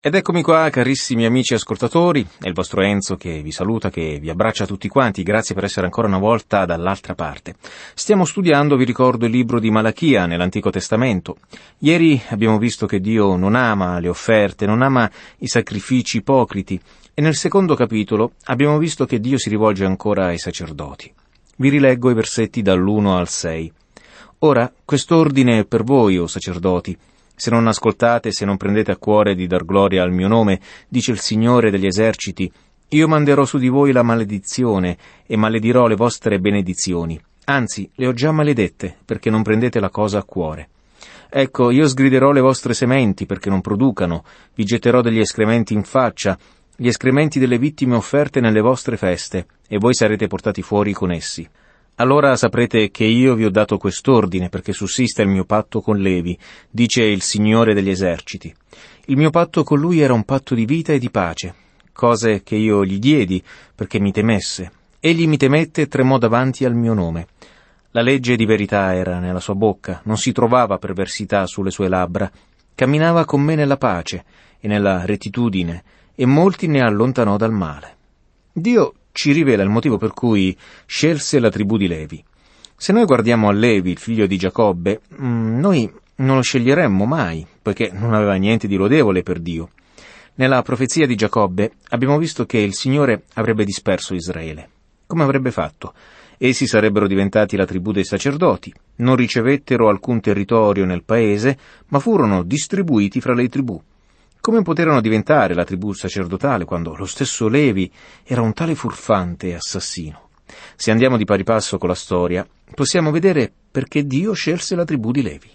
Ed eccomi qua, carissimi amici ascoltatori, è il vostro Enzo che vi saluta, che vi abbraccia tutti quanti, grazie per essere ancora una volta dall'altra parte. Stiamo studiando, vi ricordo, il libro di Malachia nell'Antico Testamento. Ieri abbiamo visto che Dio non ama le offerte, non ama i sacrifici ipocriti, e nel secondo capitolo abbiamo visto che Dio si rivolge ancora ai sacerdoti. Vi rileggo i versetti dall'1 al 6. Ora, quest'ordine è per voi, o sacerdoti. Se non ascoltate, se non prendete a cuore di dar gloria al mio nome, dice il Signore degli eserciti, io manderò su di voi la maledizione e maledirò le vostre benedizioni. Anzi, le ho già maledette, perché non prendete la cosa a cuore. Ecco, io sgriderò le vostre sementi perché non producano, vi getterò degli escrementi in faccia, gli escrementi delle vittime offerte nelle vostre feste, e voi sarete portati fuori con essi. Allora saprete che io vi ho dato quest'ordine perché sussista il mio patto con Levi, dice il Signore degli eserciti. Il mio patto con lui era un patto di vita e di pace, cose che io gli diedi perché mi temesse. Egli mi temette e tremò davanti al mio nome. La legge di verità era nella sua bocca, non si trovava perversità sulle sue labbra. Camminava con me nella pace e nella rettitudine, e molti ne allontanò dal male. Dio ci rivela il motivo per cui scelse la tribù di Levi. Se noi guardiamo a Levi, il figlio di Giacobbe, noi non lo sceglieremmo mai, poiché non aveva niente di lodevole per Dio. Nella profezia di Giacobbe abbiamo visto che il Signore avrebbe disperso Israele. Come avrebbe fatto? Essi sarebbero diventati la tribù dei sacerdoti, non ricevettero alcun territorio nel paese, ma furono distribuiti fra le tribù. Come poterono diventare la tribù sacerdotale quando lo stesso Levi era un tale furfante e assassino? Se andiamo di pari passo con la storia, possiamo vedere perché Dio scelse la tribù di Levi.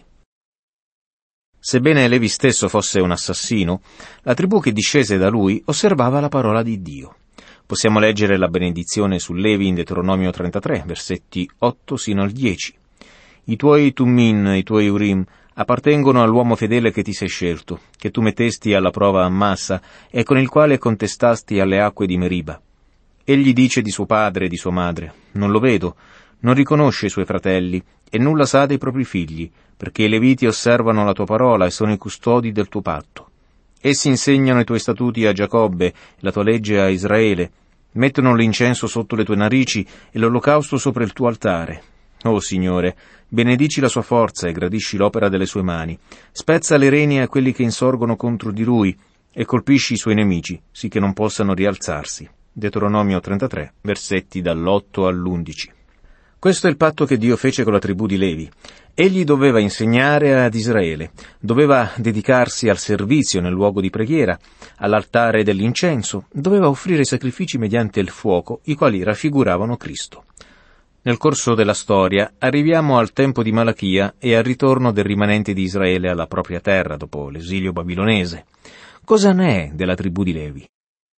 Sebbene Levi stesso fosse un assassino, la tribù che discese da lui osservava la parola di Dio. Possiamo leggere la benedizione su Levi in Deuteronomio 33, versetti 8 sino al 10. I tuoi Tummin, i tuoi Urim, appartengono all'uomo fedele che ti sei scelto, che tu mettesti alla prova a Massa e con il quale contestasti alle acque di Meriba. Egli dice di suo padre e di sua madre, non lo vedo, non riconosce i suoi fratelli e nulla sa dei propri figli, perché i Leviti osservano la tua parola e sono i custodi del tuo patto. Essi insegnano i tuoi statuti a Giacobbe, la tua legge a Israele, mettono l'incenso sotto le tue narici e l'olocausto sopra il tuo altare. O Signore, benedici la sua forza e gradisci l'opera delle sue mani. Spezza le reni a quelli che insorgono contro di lui e colpisci i suoi nemici, sì che non possano rialzarsi. Deuteronomio 33, versetti dall'8 all'11. Questo è il patto che Dio fece con la tribù di Levi. Egli doveva insegnare ad Israele, doveva dedicarsi al servizio nel luogo di preghiera, all'altare dell'incenso, doveva offrire sacrifici mediante il fuoco, i quali raffiguravano Cristo. Nel corso della storia arriviamo al tempo di Malachia e al ritorno del rimanente di Israele alla propria terra dopo l'esilio babilonese. Cosa ne è della tribù di Levi?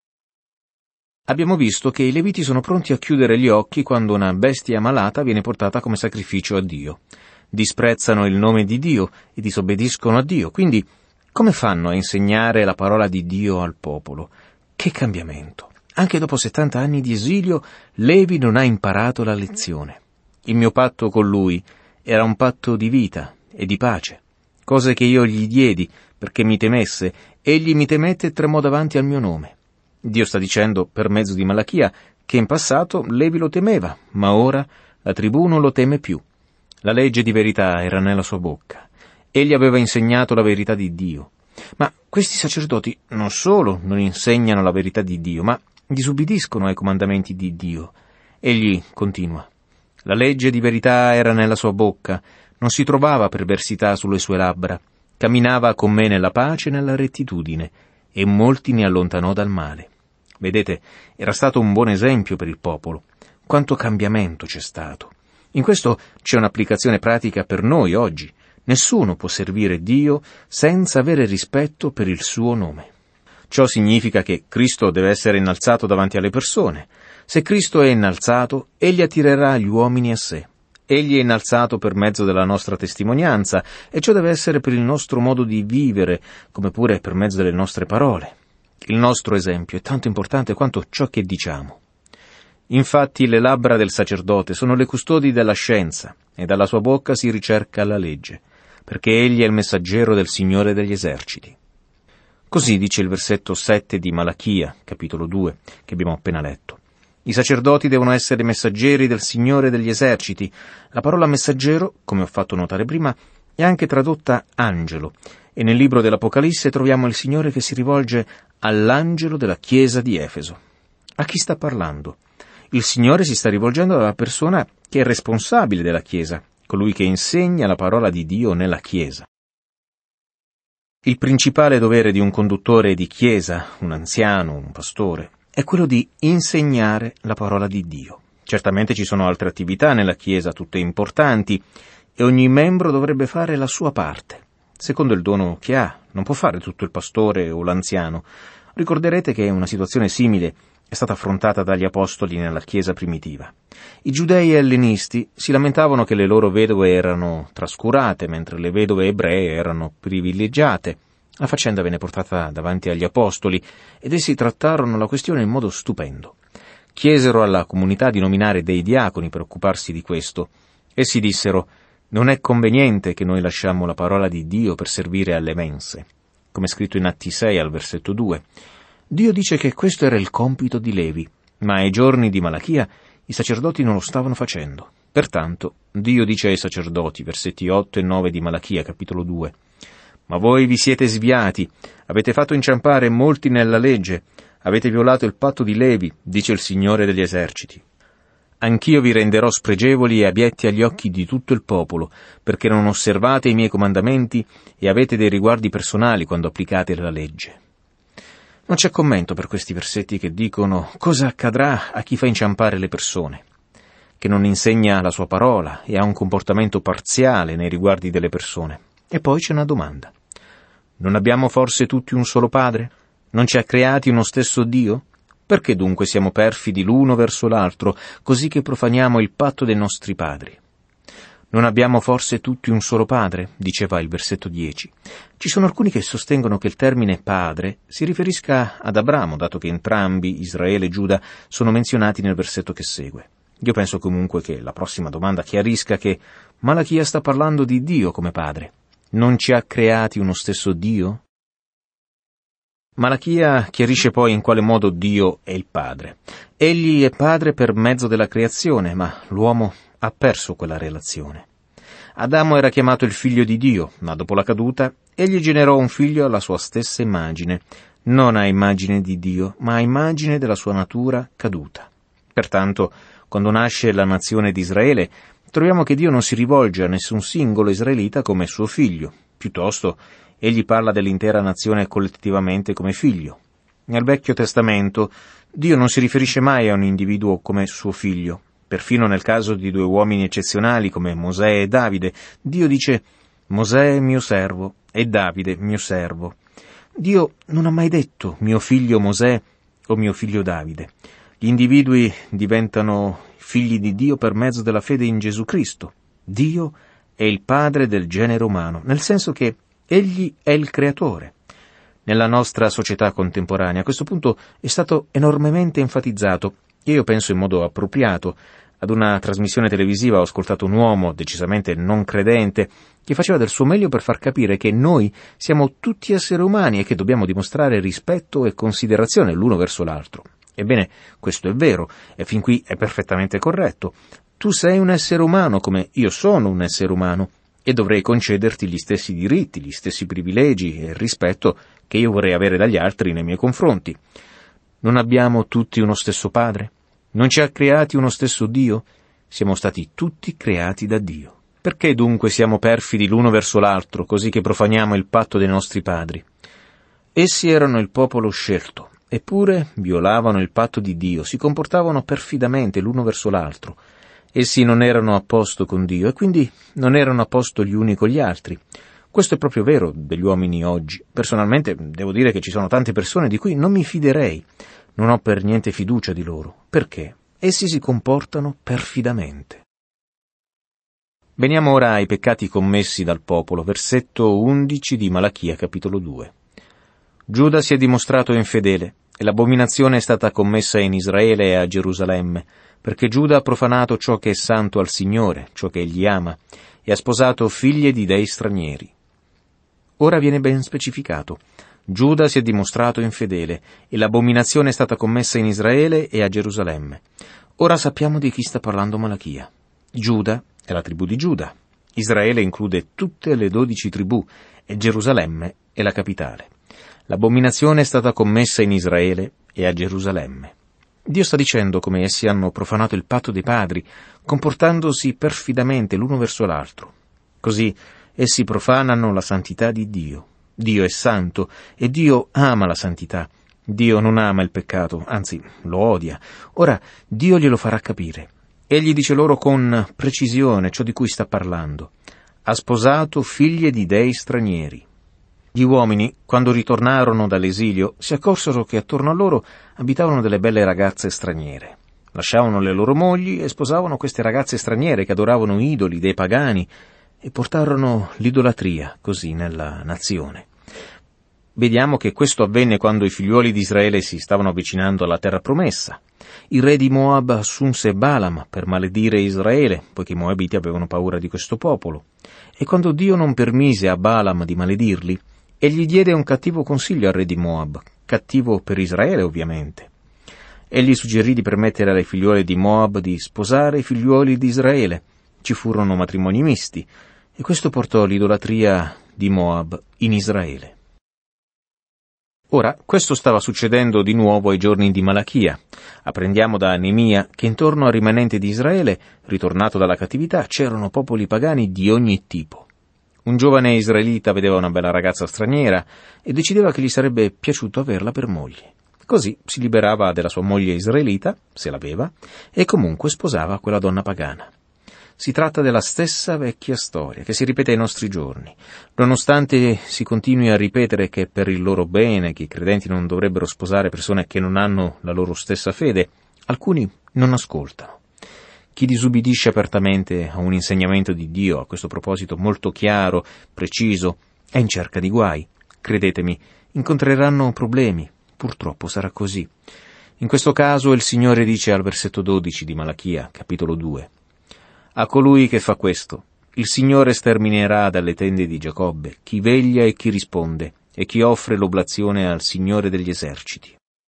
Abbiamo visto che i Leviti sono pronti a chiudere gli occhi quando una bestia malata viene portata come sacrificio a Dio. Disprezzano il nome di Dio e disobbediscono a Dio, quindi come fanno a insegnare la parola di Dio al popolo? Che cambiamento! Anche dopo 70 anni di esilio, Levi non ha imparato la lezione. Il mio patto con lui era un patto di vita e di pace, cose che io gli diedi perché mi temesse, egli mi temette e tremò davanti al mio nome. Dio sta dicendo, per mezzo di Malachia, che in passato Levi lo temeva, ma ora la tribù non lo teme più. La legge di verità era nella sua bocca. Egli aveva insegnato la verità di Dio. Ma questi sacerdoti non solo non insegnano la verità di Dio, ma disubbidiscono ai comandamenti di Dio. Egli continua. La legge di verità era nella sua bocca, non si trovava perversità sulle sue labbra, camminava con me nella pace e nella rettitudine, e molti ne allontanò dal male. Vedete, era stato un buon esempio per il popolo. Quanto cambiamento c'è stato. In questo c'è un'applicazione pratica per noi oggi. Nessuno può servire Dio senza avere rispetto per il suo nome. Ciò significa che Cristo deve essere innalzato davanti alle persone. Se Cristo è innalzato, egli attirerà gli uomini a sé. Egli è innalzato per mezzo della nostra testimonianza, e ciò deve essere per il nostro modo di vivere, come pure per mezzo delle nostre parole. Il nostro esempio è tanto importante quanto ciò che diciamo. Infatti le labbra del sacerdote sono le custodi della scienza, e dalla sua bocca si ricerca la legge, perché egli è il messaggero del Signore degli eserciti. Così dice il versetto 7 di Malachia, capitolo 2, che abbiamo appena letto. I sacerdoti devono essere messaggeri del Signore degli eserciti. La parola messaggero, come ho fatto notare prima, è anche tradotta angelo, e nel libro dell'Apocalisse troviamo il Signore che si rivolge all'angelo della chiesa di Efeso. A chi sta parlando? Il Signore si sta rivolgendo alla persona che è responsabile della chiesa, colui che insegna la parola di Dio nella chiesa. Il principale dovere di un conduttore di chiesa, un anziano, un pastore, è quello di insegnare la parola di Dio. Certamente ci sono altre attività nella chiesa, tutte importanti, e ogni membro dovrebbe fare la sua parte. Secondo il dono che ha, non può fare tutto il pastore o l'anziano. Ricorderete che una situazione simile è stata affrontata dagli apostoli nella chiesa primitiva. I giudei ellenisti si lamentavano che le loro vedove erano trascurate, mentre le vedove ebree erano privilegiate. La faccenda venne portata davanti agli apostoli ed essi trattarono la questione in modo stupendo. Chiesero alla comunità di nominare dei diaconi per occuparsi di questo. Essi dissero: «Non è conveniente che noi lasciamo la parola di Dio per servire alle mense», come scritto in Atti 6 al versetto 2. Dio dice che questo era il compito di Levi, ma ai giorni di Malachia i sacerdoti non lo stavano facendo. Pertanto Dio dice ai sacerdoti, versetti 8 e 9 di Malachia, capitolo 2, «Ma voi vi siete sviati, avete fatto inciampare molti nella legge, avete violato il patto di Levi, dice il Signore degli eserciti. Anch'io vi renderò spregevoli e abietti agli occhi di tutto il popolo, perché non osservate i miei comandamenti e avete dei riguardi personali quando applicate la legge». Non c'è commento per questi versetti che dicono cosa accadrà a chi fa inciampare le persone, che non insegna la sua parola e ha un comportamento parziale nei riguardi delle persone. E poi c'è una domanda. Non abbiamo forse tutti un solo Padre? Non ci ha creati uno stesso Dio? Perché dunque siamo perfidi l'uno verso l'altro, così che profaniamo il patto dei nostri padri? Non abbiamo forse tutti un solo padre? Diceva il versetto 10. Ci sono alcuni che sostengono che il termine padre si riferisca ad Abramo, dato che entrambi, Israele e Giuda, sono menzionati nel versetto che segue. Io penso comunque che la prossima domanda chiarisca che Malachia sta parlando di Dio come padre. Non ci ha creati uno stesso Dio? Malachia chiarisce poi in quale modo Dio è il padre. Egli è padre per mezzo della creazione, ma l'uomo ha perso quella relazione. Adamo era chiamato il figlio di Dio, ma dopo la caduta egli generò un figlio alla sua stessa immagine, non a immagine di Dio, ma a immagine della sua natura caduta. Pertanto, quando nasce la nazione di Israele, troviamo che Dio non si rivolge a nessun singolo israelita come suo figlio, piuttosto egli parla dell'intera nazione collettivamente come figlio. Nel Vecchio Testamento Dio non si riferisce mai a un individuo come suo figlio. Perfino nel caso di due uomini eccezionali come Mosè e Davide, Dio dice «Mosè è mio servo e Davide mio servo». Dio non ha mai detto «mio figlio Mosè» o «mio figlio Davide». Gli individui diventano figli di Dio per mezzo della fede in Gesù Cristo. Dio è il padre del genere umano, nel senso che Egli è il creatore. Nella nostra società contemporanea questo punto è stato enormemente enfatizzato. Io penso in modo appropriato. Ad una trasmissione televisiva ho ascoltato un uomo decisamente non credente che faceva del suo meglio per far capire che noi siamo tutti esseri umani e che dobbiamo dimostrare rispetto e considerazione l'uno verso l'altro. Ebbene, questo è vero e fin qui è perfettamente corretto. Tu sei un essere umano come io sono un essere umano e dovrei concederti gli stessi diritti, gli stessi privilegi e il rispetto che io vorrei avere dagli altri nei miei confronti. Non abbiamo tutti uno stesso Padre? Non ci ha creati uno stesso Dio? Siamo stati tutti creati da Dio. Perché dunque siamo perfidi l'uno verso l'altro, così che profaniamo il patto dei nostri padri? Essi erano il popolo scelto, eppure violavano il patto di Dio, si comportavano perfidamente l'uno verso l'altro. Essi non erano a posto con Dio e quindi non erano a posto gli uni con gli altri. Questo è proprio vero degli uomini oggi. Personalmente devo dire che ci sono tante persone di cui non mi fiderei. Non ho per niente fiducia di loro. Perché? Essi si comportano perfidamente. Veniamo ora ai peccati commessi dal popolo, versetto 11 di Malachia, capitolo 2. Giuda si è dimostrato infedele, e l'abominazione è stata commessa in Israele e a Gerusalemme, perché Giuda ha profanato ciò che è santo al Signore, ciò che egli ama, e ha sposato figlie di dei stranieri. Ora viene ben specificato. Giuda si è dimostrato infedele e l'abominazione è stata commessa in Israele e a Gerusalemme. Ora sappiamo di chi sta parlando Malachia. Giuda è la tribù di Giuda. Israele include tutte le 12 tribù e Gerusalemme è la capitale. L'abominazione è stata commessa in Israele e a Gerusalemme. Dio sta dicendo come essi hanno profanato il patto dei padri, comportandosi perfidamente l'uno verso l'altro. Così essi profanano la santità di Dio. Dio è santo e Dio ama la santità. Dio non ama il peccato, anzi lo odia. Ora Dio glielo farà capire. Egli dice loro con precisione ciò di cui sta parlando. Ha sposato figlie di dei stranieri. Gli uomini, quando ritornarono dall'esilio, si accorsero che attorno a loro abitavano delle belle ragazze straniere. Lasciavano le loro mogli e sposavano queste ragazze straniere che adoravano idoli dei pagani e portarono l'idolatria così nella nazione. Vediamo che questo avvenne quando i figliuoli di Israele si stavano avvicinando alla terra promessa. Il re di Moab assunse Balaam per maledire Israele, poiché i Moabiti avevano paura di questo popolo. E quando Dio non permise a Balaam di maledirli, egli diede un cattivo consiglio al re di Moab, cattivo per Israele ovviamente. Egli suggerì di permettere alle figliuole di Moab di sposare i figliuoli di Israele. Ci furono matrimoni misti, e questo portò l'idolatria di Moab in Israele. Ora, questo stava succedendo di nuovo ai giorni di Malachia. Apprendiamo da Neemia che intorno al rimanente di Israele, ritornato dalla cattività, c'erano popoli pagani di ogni tipo. Un giovane israelita vedeva una bella ragazza straniera e decideva che gli sarebbe piaciuto averla per moglie. Così si liberava della sua moglie israelita, se l'aveva, e comunque sposava quella donna pagana. Si tratta della stessa vecchia storia che si ripete ai nostri giorni. Nonostante si continui a ripetere che per il loro bene che i credenti non dovrebbero sposare persone che non hanno la loro stessa fede, alcuni non ascoltano. Chi disubbidisce apertamente a un insegnamento di Dio, a questo proposito molto chiaro, preciso, è in cerca di guai. Credetemi, incontreranno problemi. Purtroppo sarà così. In questo caso il Signore dice al versetto 12 di Malachia, capitolo 2, «A colui che fa questo, il Signore sterminerà dalle tende di Giacobbe chi veglia e chi risponde, e chi offre l'oblazione al Signore degli eserciti».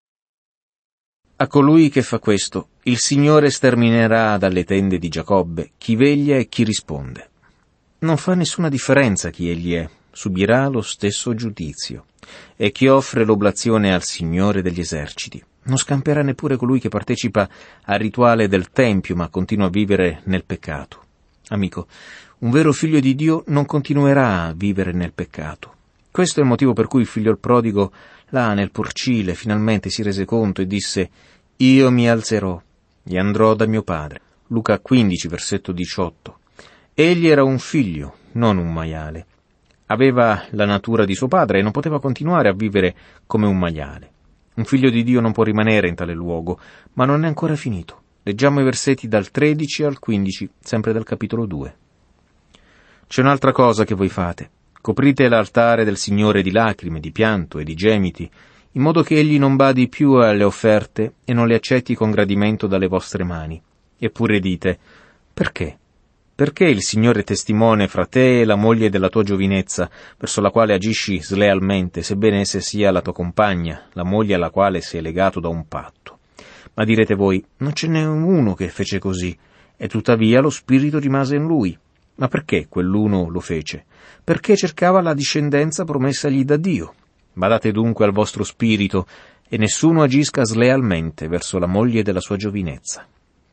A colui che fa questo, il Signore sterminerà dalle tende di Giacobbe chi veglia e chi risponde. Non fa nessuna differenza chi egli è, subirà lo stesso giudizio. E chi offre l'oblazione al Signore degli eserciti. Non scamperà neppure colui che partecipa al rituale del Tempio, ma continua a vivere nel peccato. Amico, un vero figlio di Dio non continuerà a vivere nel peccato. Questo è il motivo per cui il figlio prodigo, là nel porcile, finalmente si rese conto e disse: «Io mi alzerò e andrò da mio padre». Luca 15, versetto 18. Egli era un figlio, non un maiale. Aveva la natura di suo padre e non poteva continuare a vivere come un maiale. Un figlio di Dio non può rimanere in tale luogo, ma non è ancora finito. Leggiamo i versetti dal 13 al 15, sempre del capitolo 2. C'è un'altra cosa che voi fate. Coprite l'altare del Signore di lacrime, di pianto e di gemiti, in modo che egli non badi più alle offerte e non le accetti con gradimento dalle vostre mani. Eppure dite: perché? Perché il Signore è testimone fra te e la moglie della tua giovinezza, verso la quale agisci slealmente, sebbene essa sia la tua compagna, la moglie alla quale sei legato da un patto. Ma direte voi: non ce n'è uno che fece così, e tuttavia lo Spirito rimase in lui. Ma perché quell'uno lo fece? Perché cercava la discendenza promessagli da Dio. Badate dunque al vostro spirito, e nessuno agisca slealmente verso la moglie della sua giovinezza.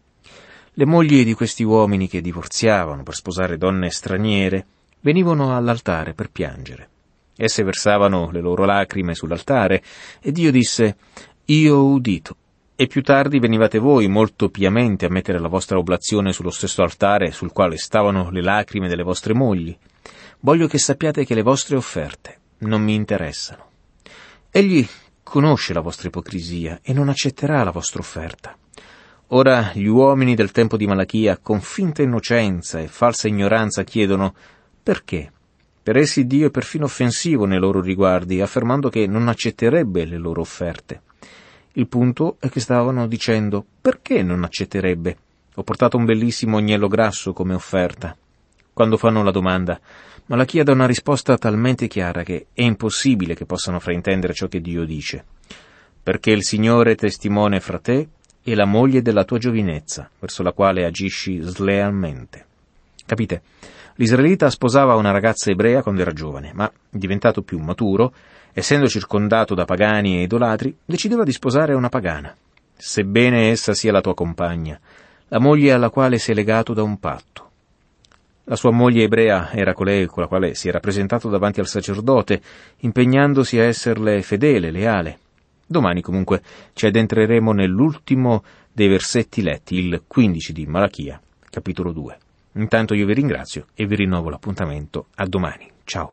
Le mogli di questi uomini che divorziavano per sposare donne straniere venivano all'altare per piangere. Esse versavano le loro lacrime sull'altare e Dio disse: «Io ho udito». E più tardi venivate voi molto piamente a mettere la vostra oblazione sullo stesso altare sul quale stavano le lacrime delle vostre mogli. Voglio che sappiate che le vostre offerte non mi interessano. Egli conosce la vostra ipocrisia e non accetterà la vostra offerta. Ora gli uomini del tempo di Malachia, con finta innocenza e falsa ignoranza, chiedono: perché? Per essi Dio è perfino offensivo nei loro riguardi, affermando che non accetterebbe le loro offerte. Il punto è che stavano dicendo: perché non accetterebbe? Ho portato un bellissimo agnello grasso come offerta. quando fanno la domanda, Malachia dà una risposta talmente chiara che è impossibile che possano fraintendere ciò che Dio dice. Perché il Signore è testimone fra te e la moglie della tua giovinezza, verso la quale agisci slealmente. Capite? L'israelita sposava una ragazza ebrea quando era giovane, ma, diventato più maturo, essendo circondato da pagani e idolatri, decideva di sposare una pagana, sebbene essa sia la tua compagna, la moglie alla quale sei legato da un patto. La sua moglie ebrea era colei con la quale si era presentato davanti al sacerdote, impegnandosi a esserle fedele, leale. Domani comunque ci addentreremo nell'ultimo dei versetti letti, il 15 di Malachia, capitolo 2. Intanto io vi ringrazio e vi rinnovo l'appuntamento a domani. Ciao.